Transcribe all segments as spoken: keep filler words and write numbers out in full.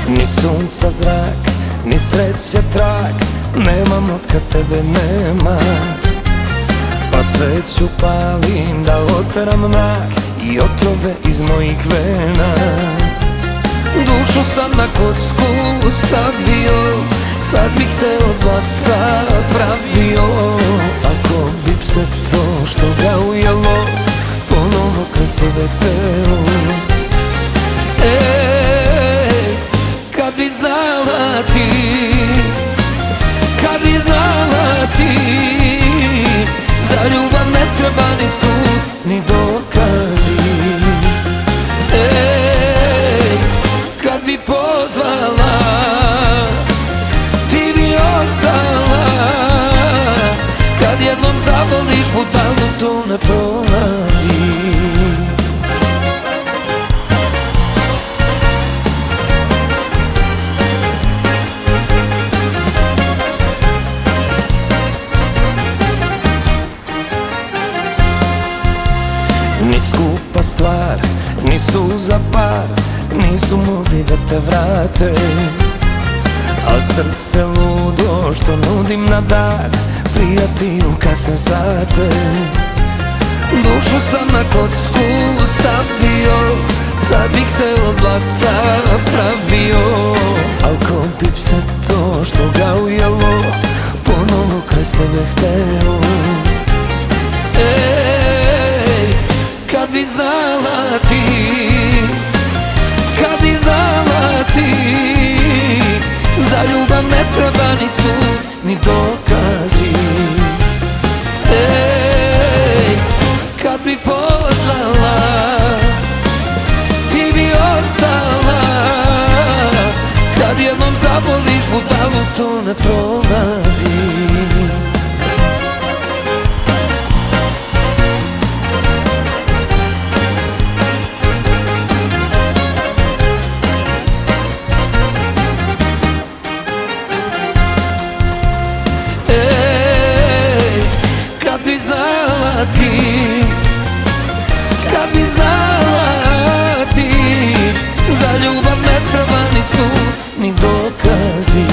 Ni sunca zrak, ni sreće trag, nemam otkad tebe nema. Pa sveću palim da oteram mrak i otrove iz mojih vena. Dušu sam na kocku stavio, sad bih te od blata pravio. Ako bi se to što ga ujelo ponovo kraj sebe hteo. Ej, kad bi znala ti, kad bi znala ti, za ljubav ne treba ni sud, ni dokazi. Ej, kad bi pozvala, ti bi ostala. Kad jednom zavoliš budalu, to ne prolazi. Ni skupa stvar, ni suza par, nisu mogli da te vrate. Al srce ludo što nudim na dar, prijatelju kasne sate. Dušu sam na kocku stavio, sad bih te od blata pravio. Al ko bi se to što ga ujelo ponovo kraj sebe hteo. Ej, kad bi znala ti, kad bi znala ti, za ljubav ne treba ni sud, ni dokazi. Ej, kad bi pozvala, ti bi ostala. Kad jednom zavoliš budalu, to ne prolazi. Ti, kad bi znala ti, za ljubav ne treba ni sud, ni dokazi.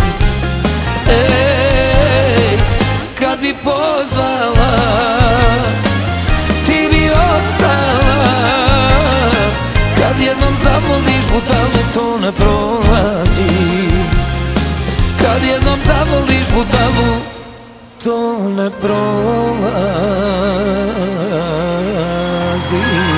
Ej, kad bi pozvala, ti bi ostala. Kad jednom zavoliš budalu, to ne prolazi. Kad jednom zavoliš budalu, to ne prolazi.